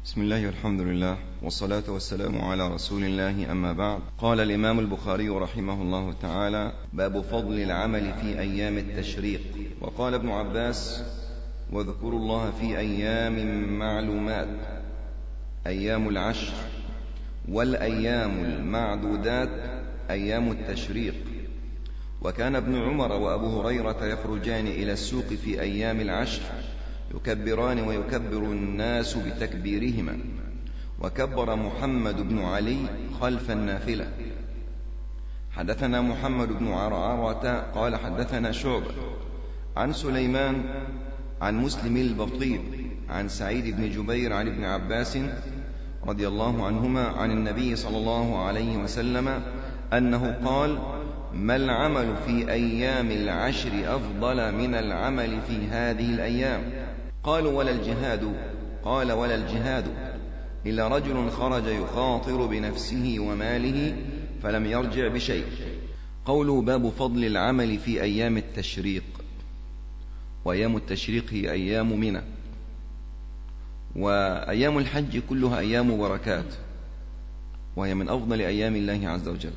بسم الله والحمد لله والصلاة والسلام على رسول الله، أما بعد. قال الإمام البخاري رحمه الله تعالى: باب فضل العمل في أيام التشريق. وقال ابن عباس: واذكروا الله في أيام معلومات، أيام العشر، والأيام المعدودات أيام التشريق. وكان ابن عمر وأبو هريرة يخرجان إلى السوق في أيام العشر يكبران ويكبر الناس بتكبيرهما، وكبر محمد بن علي خلف النافلة. حدثنا محمد بن عرعرة قال حدثنا شعبة عن سليمان عن مسلم البطيء عن سعيد بن جبير عن ابن عباس رضي الله عنهما عن النبي صلى الله عليه وسلم أنه قال: ما العمل في أيام العشر أفضل من العمل في هذه الأيام؟ قالوا: ولا الجهاد؟ قال: ولا الجهاد إلا رجل خرج يخاطر بنفسه وماله فلم يرجع بشيء. قوله باب فضل العمل في أيام التشريق. وأيام التشريق هي أيام منى، وأيام الحج كلها أيام بركات، وهي من أفضل أيام الله عز وجل.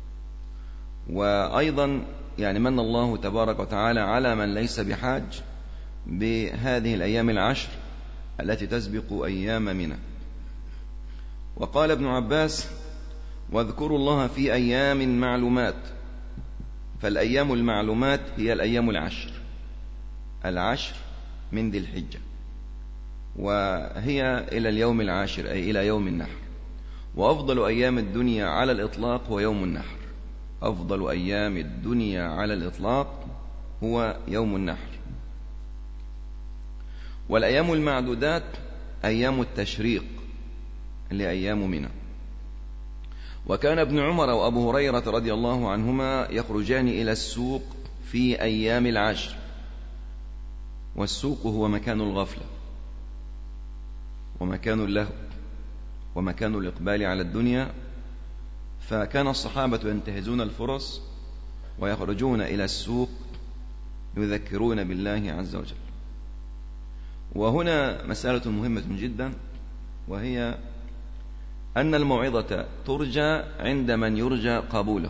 وأيضا من الله تبارك وتعالى على من ليس بحاج بهذه الأيام العشر التي تسبق أيام منى. وقال ابن عباس: واذكروا الله في أيام معلومات. فالأيام المعلومات هي الأيام العشر من ذي الحجة، وهي إلى اليوم العاشر أي إلى يوم النحر. وأفضل أيام الدنيا على الإطلاق هو يوم النحر. أفضل أيام الدنيا على الإطلاق هو يوم النحر. والأيام المعدودات أيام التشريق اللي أيام منى. وكان ابن عمر وأبو هريرة رضي الله عنهما يخرجان إلى السوق في أيام العشر. والسوق هو مكان الغفلة ومكان اللهو ومكان الإقبال على الدنيا، فكان الصحابة ينتهزون الفرص ويخرجون إلى السوق يذكرون بالله عز وجل. وهنا مسألة مهمة جدا، وهي أن الموعظة ترجى عند من يرجى قبوله،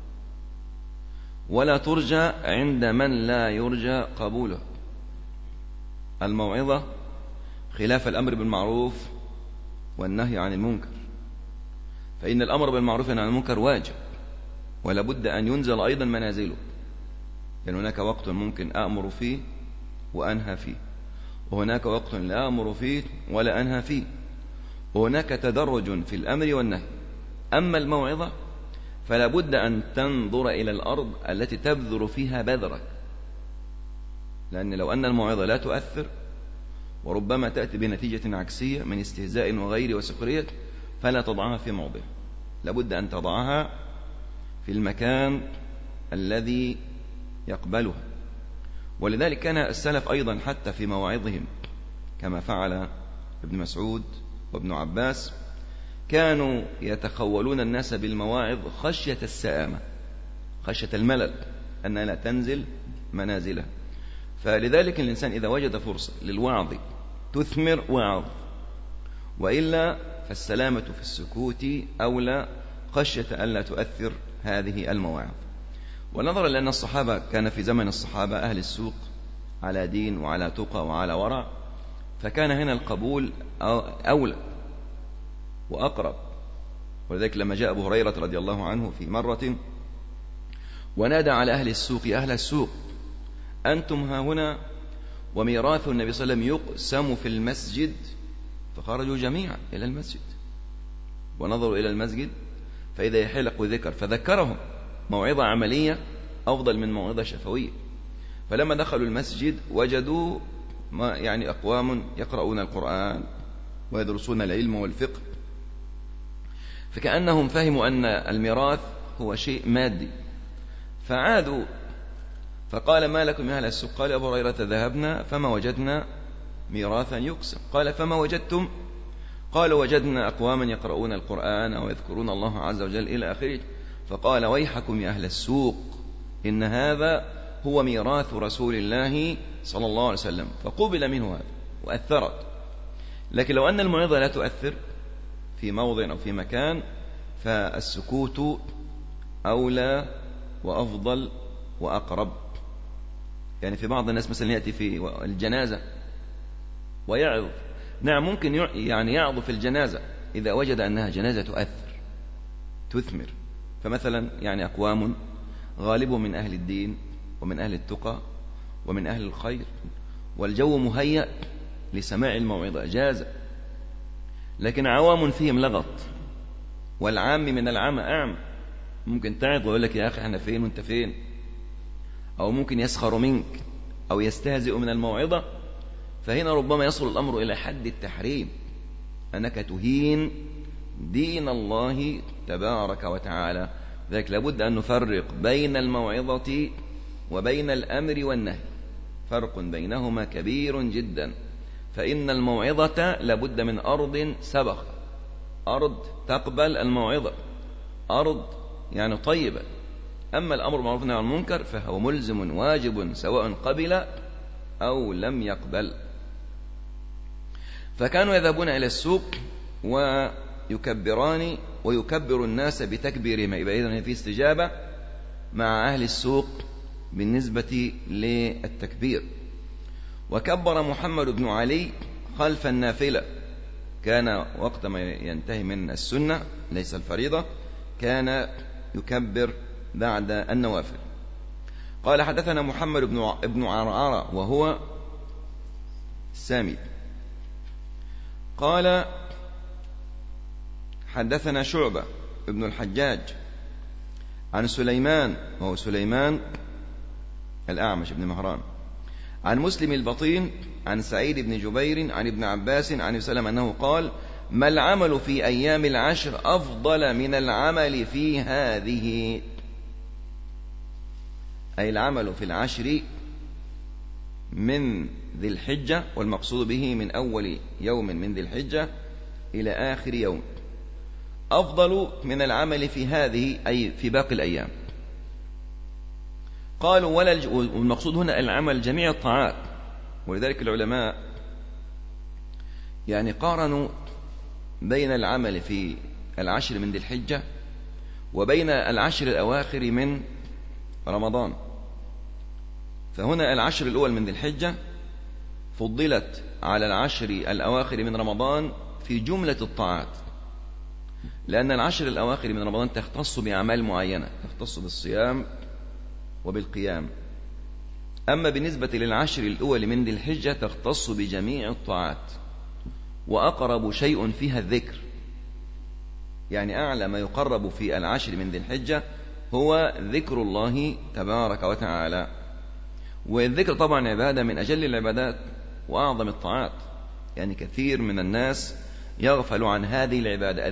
ولا ترجى عند من لا يرجى قبوله. الموعظة خلاف الأمر بالمعروف والنهي عن المنكر، فإن الأمر بالمعروف والنهي عن المنكر واجب، ولا بد أن ينزل أيضا منازله. لأن هناك وقت ممكن أأمر فيه وأنهى فيه، وهناك وقت لا أمر فيه ولا أنهى فيه، وهناك تدرج في الأمر والنهي. أما الموعظة فلا بد أن تنظر إلى الأرض التي تبذر فيها بذرك، لأن لو أن الموعظة لا تؤثر وربما تأتي بنتيجة عكسية من استهزاء وغير وسخرية، فلا تضعها في موضع، لابد أن تضعها في المكان الذي يقبلها. ولذلك كان السلف أيضا حتى في مواعظهم كما فعل ابن مسعود وابن عباس كانوا يتخولون الناس بالمواعظ خشية السآمة، خشية الملل، أنها لا تنزل منازله. فلذلك الإنسان إذا وجد فرصة للوعظ تثمر وعظ، وإلا فالسلامة في السكوت أولى، خشية ألا تؤثر هذه المواعظ. ونظرا لأن الصحابة كان في زمن الصحابة أهل السوق على دين وعلى تقى وعلى ورع، فكان هنا القبول أولى وأقرب. ولذلك لما جاء أبو هريرة رضي الله عنه في مرة ونادى على أهل السوق: يا أهل السوق، أنتم ها هنا وميراث النبي صلى الله عليه وسلم يقسم في المسجد. فخرجوا جميعا إلى المسجد ونظروا إلى المسجد فإذا يحلق ذكر، فذكرهم موعظة عملية أفضل من موعظة شفوية. فلما دخلوا المسجد وجدوا أقوام يقرؤون القرآن ويدرسون العلم والفقه، فكأنهم فهموا أن الميراث هو شيء مادي، فعادوا. فقال: ما لكم يا أهل السوق؟ قال أبو هريرة: ذهبنا فما وجدنا ميراثا يقسم. قال: فما وجدتم؟ قالوا: وجدنا أقواما يقرؤون القرآن ويذكرون الله عز وجل إلى آخره. فقال: ويحكم يا أهل السوق، إن هذا هو ميراث رسول الله صلى الله عليه وسلم. فقبل منه هذا وأثرت. لكن لو أن الموعظة لا تؤثر في موضع أو في مكان فالسكوت أولى وأفضل وأقرب. يعني في بعض الناس مثلا يأتي في الجنازة ويعظ، نعم ممكن يعني يعظ في الجنازة إذا وجد أنها جنازة تؤثر تثمر. فمثلا يعني أقوام غالبهم من أهل الدين ومن أهل التقى ومن أهل الخير والجو مهيأ لسماع الموعظة جاز. لكن عوام فيهم لغط، والعام من العام أعم، ممكن تعظ ويقول لك يا أخي احنا فين وانت فين، أو ممكن يسخر منك أو يستهزئ من الموعظة. فهنا ربما يصل الأمر إلى حد التحريم، أنك تهين دين الله تبارك وتعالى. ذلك لابد أن نفرق بين الموعظة وبين الأمر والنهي، فرق بينهما كبير جدا. فإن الموعظة لابد من أرض سبخ، أرض تقبل الموعظة، أرض يعني طيبة. أما الأمر بالمعروف والنهي عن المنكر فهو ملزم واجب سواء قبل أو لم يقبل. فكانوا يذهبون إلى السوق ويكبران ويكبر الناس بتكبيرهم، يبقى إذن في استجابة مع أهل السوق بالنسبة للتكبير. وكبر محمد بن علي خلف النافلة، كان وقت ما ينتهي من السنة ليس الفريضة كان يكبر بعد النوافل. قال حدثنا محمد بن عرعرة وهو السامي قال حدثنا شعبة ابن الحجاج عن سليمان وهو سليمان الأعمش بن مهران عن مسلم البطين عن سعيد بن جبير عن ابن عباس عن سلم أنه قال ما العمل في أيام العشر أفضل من العمل في هذه، أي العمل في العشر من ذي الحجة، والمقصود به من أول يوم من ذي الحجة إلى آخر يوم، أفضل من العمل في هذه أي في باقي الأيام. قالوا والمقصود هنا العمل جميع الطاعات. ولذلك العلماء يعني قارنوا بين العمل في العشر من ذي الحجة وبين العشر الأواخر من رمضان. فهنا العشر الأول من ذي الحجة فضلت على العشر الأواخر من رمضان في جملة الطاعات، لأن العشر الأواخر من رمضان تختص بأعمال معينة، تختص بالصيام وبالقيام. أما بالنسبة للعشر الأول من ذي الحجة تختص بجميع الطاعات، وأقرب شيء فيها الذكر، يعني أعلى ما يقرب في العشر من ذي الحجة هو ذكر الله تبارك وتعالى. والذكر طبعا عبادة من أجل العبادات وأعظم الطاعات، يعني كثير من الناس يغفل عن هذه العبادة.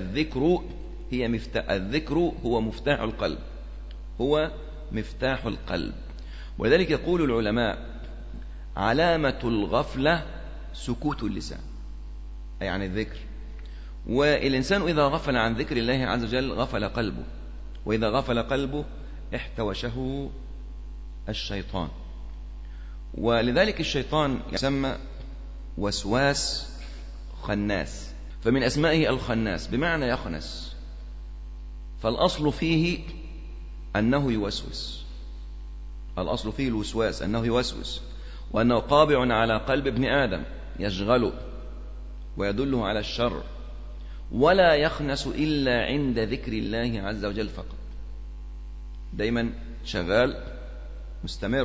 الذكر هو مفتاح القلب، هو مفتاح القلب. ولذلك يقول العلماء علامة الغفلة سكوت اللسان، أي عن الذكر. والإنسان إذا غفل عن ذكر الله عز وجل غفل قلبه، وإذا غفل قلبه احتوشه الشيطان. ولذلك الشيطان يسمى وسواس خناس، فمن أسمائه الخناس بمعنى يخنس. فالأصل فيه أنه يوسوس، الأصل فيه الوسواس أنه يوسوس، وأنه طابع على قلب ابن آدم يشغله ويدله على الشر، ولا يخنس إلا عند ذكر الله عز وجل فقط، دايما شغال مستمر.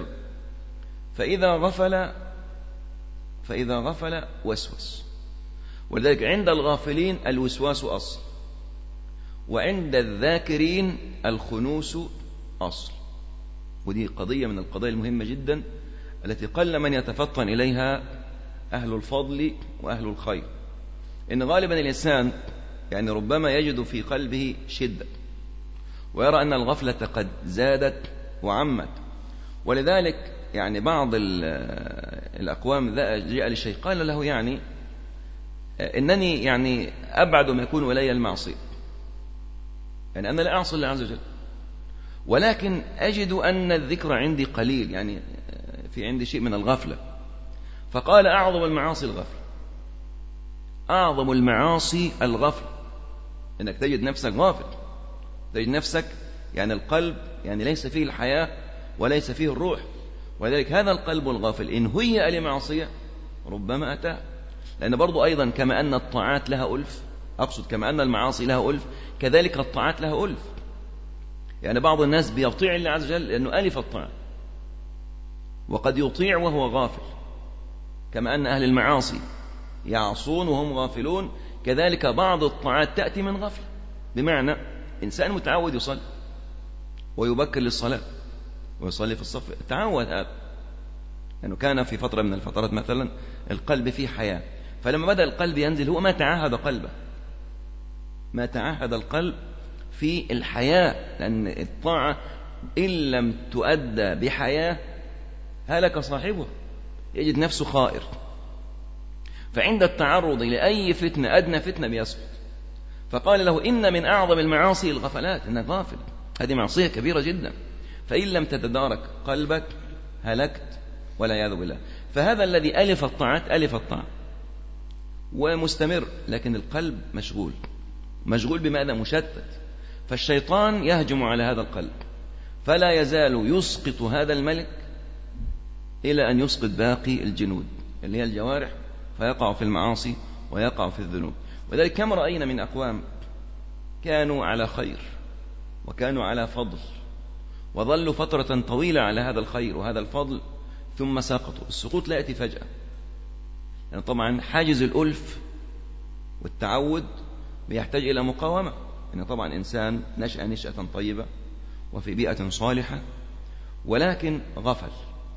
فإذا غفل وسوس. ولذلك عند الغافلين الوسواس أصل، وعند الذاكرين الخنوس أصل. ودي قضية من القضايا المهمة جدا التي قل من يتفطن إليها أهل الفضل وأهل الخير. إن غالبا الإنسان يعني ربما يجد في قلبه شدة، ويرى أن الغفلة قد زادت وعمت. ولذلك يعني بعض الأقوام جاء للشيخ قال له يعني إنني يعني أبعد ما يكون إلي المعصية، يعني أنا لا أعصي الله عز وجل، ولكن أجد أن الذكر عندي قليل، يعني في عندي شيء من الغفلة. فقال أعظم المعاصي الغفلة، أعظم المعاصي الغفل، إنك تجد نفسك غافل، تجد نفسك يعني القلب يعني ليس فيه الحياة وليس فيه الروح. ولذلك هذا القلب الغافل إن هيئ لمعصية ربما أتاه. لأن برضو أيضا كما أن الطاعات لها ألف، أقصد كما أن المعاصي لها ألف كذلك الطاعات لها ألف. يعني بعض الناس بيطيع الله عز وجل لأنه ألف الطاعة، وقد يطيع وهو غافل. كما أن أهل المعاصي يعصون وهم غافلون، كذلك بعض الطاعات تأتي من غفل. بمعنى إنسان متعود يصلي ويبكر للصلاة ويصلي في الصف، تعود هذا لأنه كان في فترة من الفترات مثلا القلب فيه حياة، فلما بدأ القلب ينزل هو ما تعاهد قلبه، ما تعاهد القلب في الحياة، لأن الطاعة إن لم تؤدى بحياة هلك صاحبها، يجد نفسه خائر. فعند التعرض لأي فتنة أدنى فتنة بيسقط. فقال له إن من أعظم المعاصي الغفلات، إنك غافل، هذه معصية كبيرة جدا، فإن لم تتدارك قلبك هلكت والعياذ بالله. فهذا الذي ألف الطاعات ألف الطاعة ومستمر، لكن القلب مشغول، مشغول بماذا؟ مشتت. فالشيطان يهجم على هذا القلب فلا يزال يسقط هذا الملك إلى أن يسقط باقي الجنود اللي هي الجوارح، فيقع في المعاصي ويقع في الذنوب. وذلك كم رأينا من أقوام كانوا على خير وكانوا على فضل وظلوا فترة طويلة على هذا الخير وهذا الفضل ثم سقطوا. السقوط لا يأتي فجأة، يعني طبعا حاجز الألف والتعود بيحتاج إلى مقاومة. يعني طبعا إنسان نشأ نشأة طيبة وفي بيئة صالحة ولكن غفل،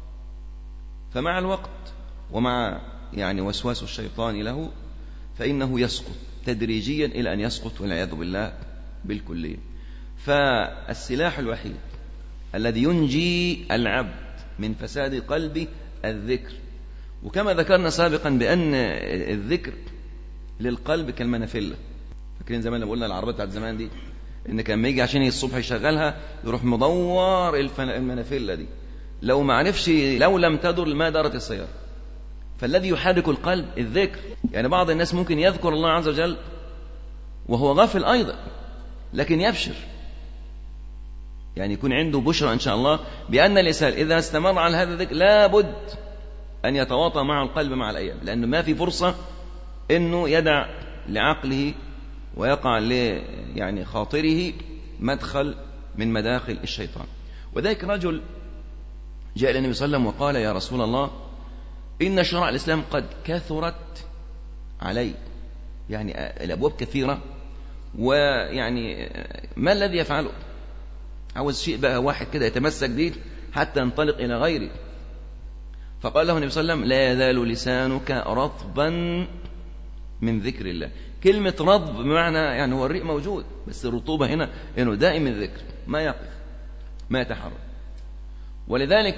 فمع الوقت ومع يعني وسواس الشيطان له فإنه يسقط تدريجيا إلى أن يسقط والعياذ بالله بالكلية. فالسلاح الوحيد الذي ينجي العبد من فساد قلبه الذكر. وكما ذكرنا سابقا بأن الذكر للقلب كالمنافلة. فاكرين زمان لما قلنا العربية بتاعت زمان دي إن كان ما يجي عشان الصبح يشغلها يروح مدور المنافلة دي، لو ما عرفش لو لم تدر ما دارت السيارة. فالذي يحرك القلب الذكر. يعني بعض الناس ممكن يذكر الله عز وجل وهو غافل أيضا لكن يبشر، يعني يكون عنده بشرى إن شاء الله بأن الإنسان إذا استمر على هذا الذكر لابد أن يتواطى مع القلب مع الأيام، لأنه ما في فرصة أنه يدع لعقله ويقع يعني خاطره مدخل من مداخل الشيطان. وذلك رجل جاء إلى النبي صلى الله عليه وسلم وقال يا رسول الله إن شرائع الإسلام قد كثرت علي، يعني الأبواب كثيرة، ويعني ما الذي يفعله؟ عاوز شيء بقى واحد كده يتمسك به حتى ينطلق إلى غيره. فقال له النبي صلى الله عليه وسلم لا يزال لسانك رطبا من ذكر الله. كلمة رطب بمعنى يعني هو الريق موجود، بس الرطوبة هنا إنه دائم الذكر ما يقف ما يتحرك. ولذلك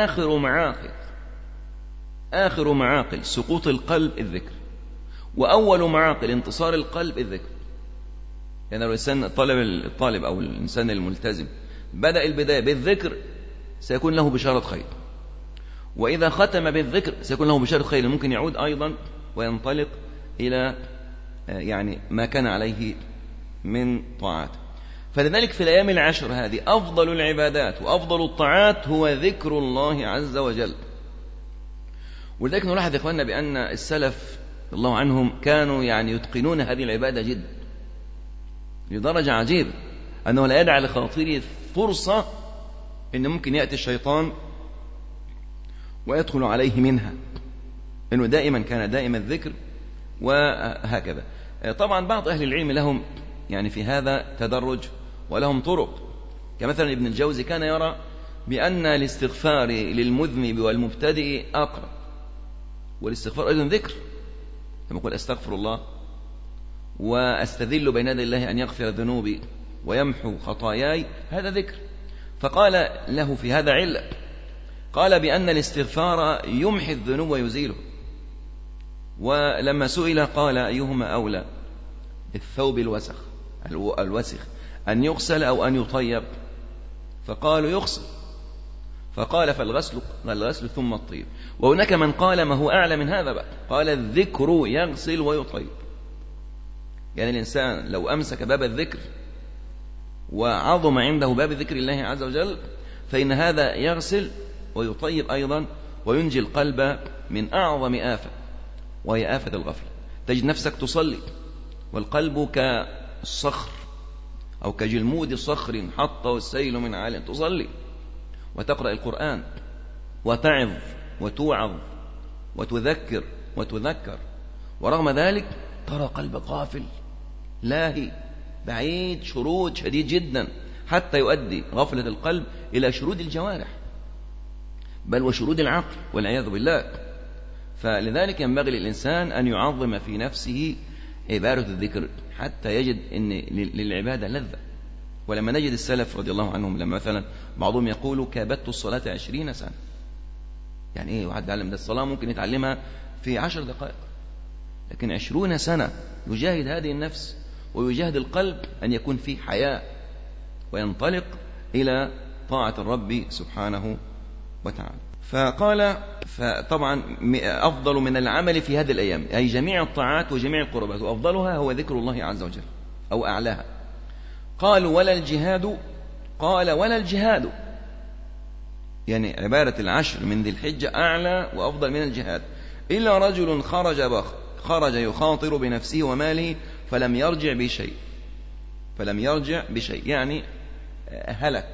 آخر معاقل سقوط القلب الذكر، وأول معاقل انتصار القلب الذكر. يعني لو الإنسان الطالب أو الإنسان الملتزم بدأ البداية بالذكر سيكون له بشارة خير، وإذا ختم بالذكر سيكون له بشارة خير، ممكن يعود أيضا وينطلق إلى يعني ما كان عليه من طاعات. فلذلك في الأيام العشر هذه أفضل العبادات وأفضل الطاعات هو ذكر الله عز وجل. ولذلك نلاحظ يا إخواننا بأن السلف الله عنهم كانوا يعني يتقنون هذه العبادة جدا لدرجة عجيبة أنه لا يدع لخاطره فرصة إن ممكن يأتي الشيطان ويدخل عليه منها، إنه دائما كان دائم الذكر وهكذا. طبعا بعض أهل العلم لهم يعني في هذا تدرج ولهم طرق، كمثلا ابن الجوزي كان يرى بأن الاستغفار للمذنب والمبتدئ أقرب، والاستغفار أيضا ذكر، كما يقول أستغفر الله وأستذل بين يدي الله أن يغفر ذنوبي ويمحو خطاياي، هذا ذكر. فقال له في هذا علة، قال بأن الاستغفار يمحي الذنوب ويزيله. ولما سئل قال أيهما أولى الثوب الوسخ أن يغسل أو أن يطيب؟ فقالوا يغسل. فقال فالغسل ثم الطيب. وهناك من قال ما هو أعلى من هذا بقى، قال الذكر يغسل ويطيب. يعني الإنسان لو أمسك باب الذكر وعظم عنده باب ذكر الله عز وجل فإن هذا يغسل ويطيب أيضا وينجي القلب من أعظم آفة، وهي آفة الغفلة. تجد نفسك تصلي والقلب كالصخر أو كجلمود صخر حطه السيل من عال، تصلي وتقرأ القرآن وتعظ وتوعظ وتذكر وتذكر، ورغم ذلك ترى قلبك غافل لاهي بعيد شرود شديد جدا، حتى يؤدي غفلة القلب إلى شرود الجوارح بل وشرود العقل والعياذ بالله. فلذلك ينبغي للإنسان أن يعظم في نفسه عبادة الذكر حتى يجد أن للعبادة لذة. ولما نجد السلف رضي الله عنهم لما مثلا بعضهم يقول كابدت الصلاة 20 سنة، يعني إيه واحد يتعلم ده الصلاة ممكن يتعلمها في 10 دقائق، لكن 20 سنة يجاهد هذه النفس ويجاهد القلب أن يكون فيه حياة وينطلق إلى طاعة الرب سبحانه وتعالى. فقال فطبعا أفضل من العمل في هذه الأيام أي جميع الطاعات وجميع القربات، وأفضلها هو ذكر الله عز وجل أو أعلاها. قالوا ولا الجهاد؟ قال ولا الجهاد، يعني عبارة العشر من ذي الحجة أعلى وأفضل من الجهاد، إلا رجل خرج يخاطر بنفسه وماله فلم يرجع بشيء، يعني هلك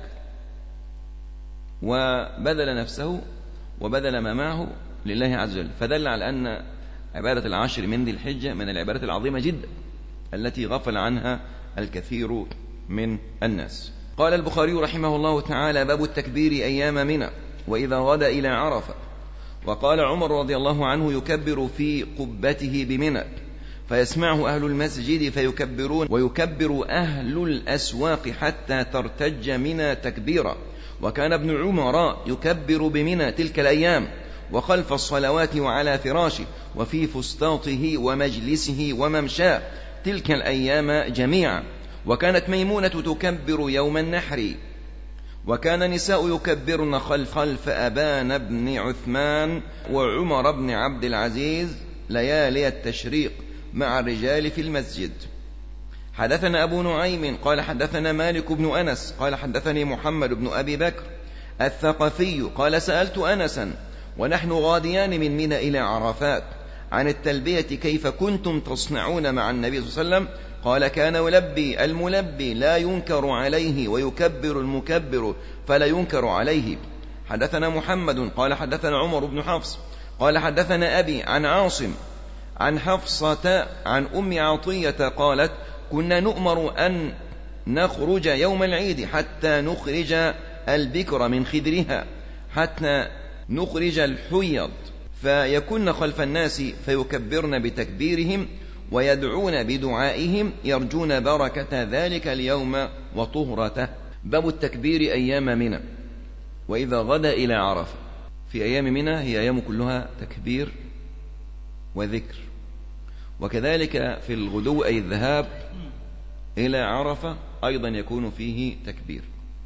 وبذل نفسه وبذل ما معه لله عز وجل. فدل على أن عبادة العشر من ذي الحجة من العبادات العظيمة جدا التي غفل عنها الكثير من الناس. قال البخاري رحمه الله تعالى باب التكبير أيام منى وإذا غدا إلى عرفة. وقال عمر رضي الله عنه يكبر في قبته بمنى فيسمعه أهل المسجد فيكبرون، ويكبر أهل الأسواق حتى ترتج منى تكبيرا. وكان ابن عمر يكبر بمنى تلك الأيام وخلف الصلوات وعلى فراشه وفي فسطاطه ومجلسه وممشاه تلك الأيام جميعا. وكانت ميمونة تكبر يوم النحر. وكان نساء يكبرن خلف أبان بن عثمان وعمر بن عبد العزيز ليالي التشريق مع الرجال في المسجد. حدثنا أبو نعيم قال حدثنا مالك بن أنس قال حدثني محمد بن أبي بكر الثقفي قال سألت أنسا ونحن غاديان من منى إلى عرفات عن التلبية كيف كنتم تصنعون مع النبي صلى الله عليه وسلم؟ قال كان يلبي الملبي لا ينكر عليه ويكبر المكبر فلا ينكر عليه. حدثنا محمد قال حدثنا عمر بن حفص قال حدثنا أبي عن عاصم عن حفصة عن أم عطية قالت كنا نؤمر أن نخرج يوم العيد حتى نخرج البكر من خدرها حتى نخرج الحيض فيكن خلف الناس فيكبرن بتكبيرهم ويدعون بدعائهم يرجون بركة ذلك اليوم وطهرته. باب التكبير أيام منى وإذا غدا إلى عرفة. في أيام منى هي أيام كلها تكبير وذكر، وكذلك في الغدو أي الذهاب إلى عرفة أيضا يكون فيه تكبير.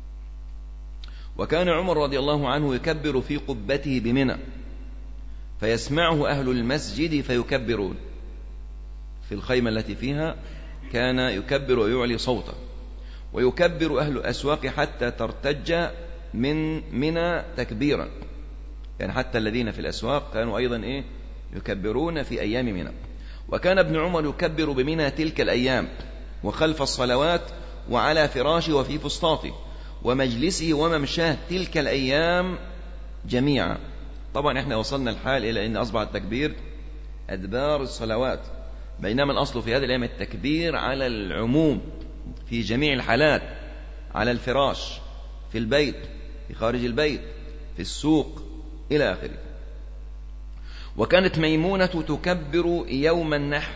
وكان عمر رضي الله عنه يكبر في قبته بمنى فيسمعه أهل المسجد فيكبرون. في الخيمة التي فيها كان يكبر ويعلي صوته. ويكبر أهل الأسواق حتى ترتج من منى تكبيرا، يعني حتى الذين في الأسواق كانوا أيضا يكبرون في أيام منى. وكان ابن عمر يكبر بمنى تلك الأيام وخلف الصلوات وعلى فراشه وفي فسطاطه ومجلسه وممشاه تلك الأيام جميعا. طبعا احنا وصلنا الحال إلى أن أصبح التكبير أدبار الصلوات، بينما الأصل في هذه الأيام التكبير على العموم في جميع الحالات، على الفراش، في البيت، في خارج البيت، في السوق إلى آخره. وكانت ميمونة تكبر يوم النحر،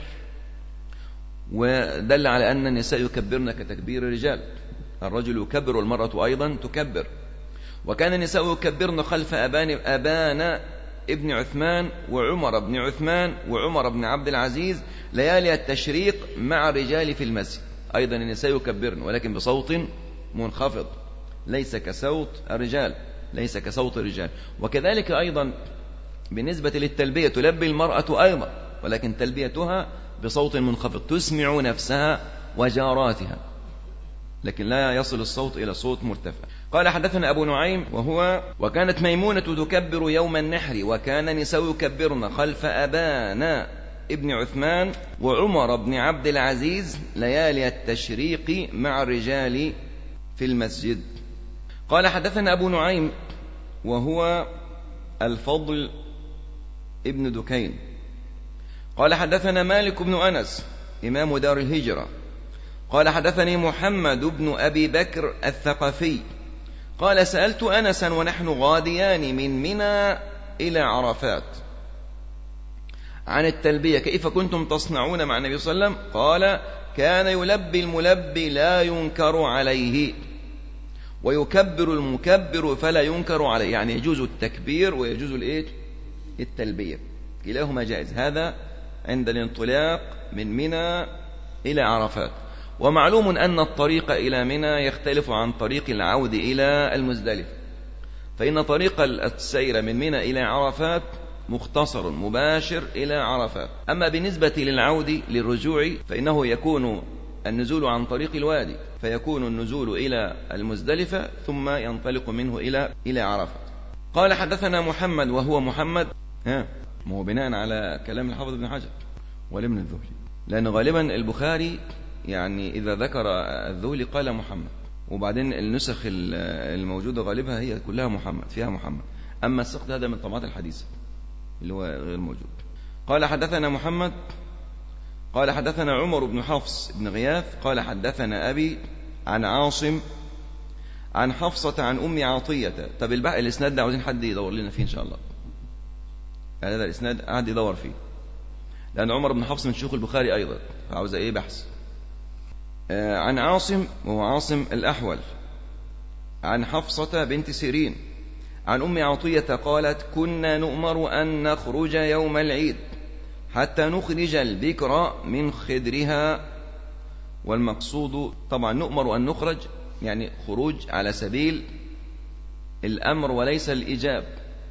ودل على أن النساء يكبرن كتكبير الرجال، الرجل يكبر والمرأة أيضا تكبر. وكان النساء يكبرن خلف أبان ابن عثمان وعمر بن عثمان وعمر بن عبد العزيز ليالي التشريق مع الرجال في المسجد. أيضا النساء يكبرن ولكن بصوت منخفض، ليس كصوت الرجال، ليس كصوت الرجال. وكذلك أيضا بالنسبة للتلبية تلبي المرأة أيضا، ولكن تلبيتها بصوت منخفض تسمع نفسها وجاراتها، لكن لا يصل الصوت إلى صوت مرتفع. قال حدثنا أبو نعيم وكانت ميمونة تكبر يوم النحر وكان نساء يكبرن خلف أبان ابن عثمان وعمر بن عبد العزيز ليالي التشريق مع الرجال في المسجد. قال حدثنا أبو نعيم وهو الفضل ابن دكين قال حدثنا مالك بن أنس إمام دار الهجرة قال حدثني محمد بن أبي بكر الثقفي قال سألت أنسا ونحن غاديان من منى إلى عرفات عن التلبية كيف كنتم تصنعون مع النبي صلى الله عليه وسلم؟ قال كان يلبي الملبي لا ينكر عليه ويكبر المكبر فلا ينكر عليه، يعني يجوز التكبير ويجوز التلبية، كلاهما جائز. هذا عند الانطلاق من منى إلى عرفات. ومعلوم أن الطريق إلى منى يختلف عن طريق العود إلى المزدلفة، فإن طريق السير من منى إلى عرفات مختصر مباشر إلى عرفات. أما بالنسبة للعود للرجوع فإنه يكون النزول عن طريق الوادي، فيكون النزول إلى المزدلفة ثم ينطلق منه إلى عرفات. قال حدثنا محمد وهو محمد هو بناء على كلام الحافظ ابن حجر والابن الذهلي، لأن غالبا البخاري يعني إذا ذكر الذهلي قال محمد، وبعدين النسخ الموجودة غالبها هي كلها محمد فيها محمد، أما السقط هذا من طبعات الحديث اللي هو غير موجود. قال حدثنا محمد قال حدثنا عمر بن حفص بن غياث قال حدثنا أبي عن عاصم عن حفصة عن أم عطية. طب الإسناد ده عاوزين حد يدور لنا فيه إن شاء الله، هذا الإسناد قاعد يدور فيه، لأن عمر بن حفص من شيوخ البخاري أيضا، فعاوز بحث. عن عاصم وهو عاصم الأحول عن حفصة بنت سيرين عن أم عطية قالت كنا نؤمر أن نخرج يوم العيد حتى نخرج البكر من خدرها. والمقصود طبعا نؤمر أن نخرج يعني خروج على سبيل الأمر وليس الإيجاب،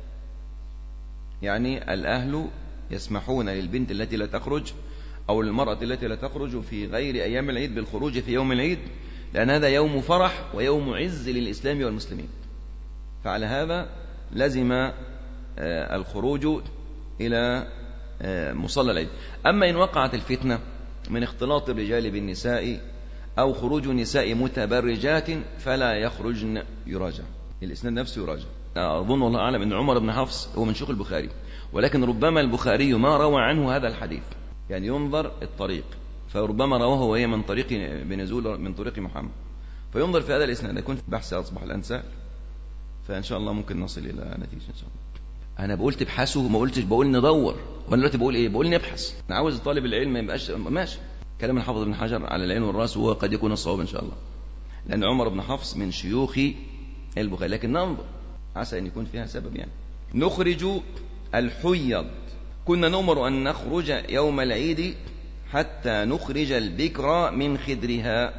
يعني الأهل يسمحون للبنت التي لا تخرج أو المرأة التي لا تخرج في غير أيام العيد بالخروج في يوم العيد، لأن هذا يوم فرح ويوم عز للإسلام والمسلمين، فعلى هذا لزم الخروج إلى مصلى العيد. أما إن وقعت الفتنة من اختلاط الرجال بالنساء أو خروج نساء متبرجات فلا يخرجن، يراجع الإسناد نفسه يراجع. أظن والله أعلم أن عمر بن حفص هو من شيوخ البخاري، ولكن ربما البخاري ما روى عنه هذا الحديث، يعني ينظر الطريق، فربما رواه وهي من طريق بنزول من طريق محمد، فينظر في هذا الإسناد. يكون بحث أصبح الآن سهل، فإن شاء الله ممكن نصل إلى نتيجة إن شاء الله. أنا بقول تبحثوا، ما قلتش بقول ندور، وأنا دلوقتي بقول بقول نبحث. أنا عاوز طالب العلم ما يبقاش ماشي كلام الحافظ ابن حجر على العين والرأس، وهو قد يكون الصواب إن شاء الله، لأن عمر بن حفص من شيوخ البخاري، لكن ننظر عسى أن يكون فيها سبب. يعني نخرج الحيض كنا نؤمر أن نخرج يوم العيد حتى نخرج البكر من خدرها.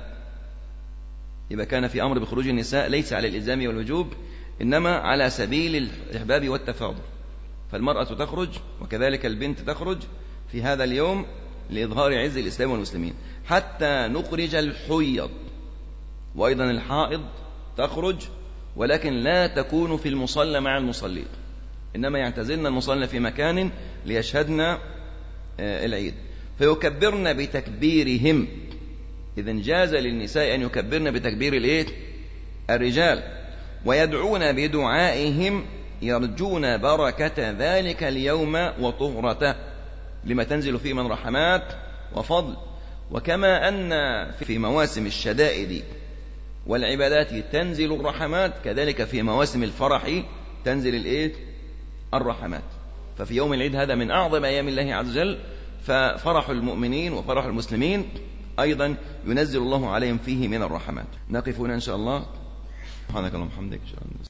يبقى كان في أمر بخروج النساء ليس على الإلزام والوجوب، إنما على سبيل الإحباب والتفاضل، فالمرأة تخرج وكذلك البنت تخرج في هذا اليوم لإظهار عز الإسلام والمسلمين حتى نخرج الحيض. وأيضا الحائض تخرج ولكن لا تكون في المصلى مع المصلين، إنما يعتزلن المصلى في مكان ليشهدن العيد، فيكبرن بتكبيرهم. إذن جاز للنساء أن يكبرن بتكبير الرجال، ويدعون بدعائهم يرجون بركة ذلك اليوم وطهرته لما تنزل فيه من رحمات وفضل. وكما أن في مواسم الشدائد والعبادات تنزل الرحمات، كذلك في مواسم الفرح تنزل الرحمات. ففي يوم العيد هذا من أعظم أيام الله عز وجل، ففرح المؤمنين وفرح المسلمين أيضا ينزل الله عليهم فيه من الرحمات. نقف هنا إن شاء الله. سبحانك اللهم وبحمدك.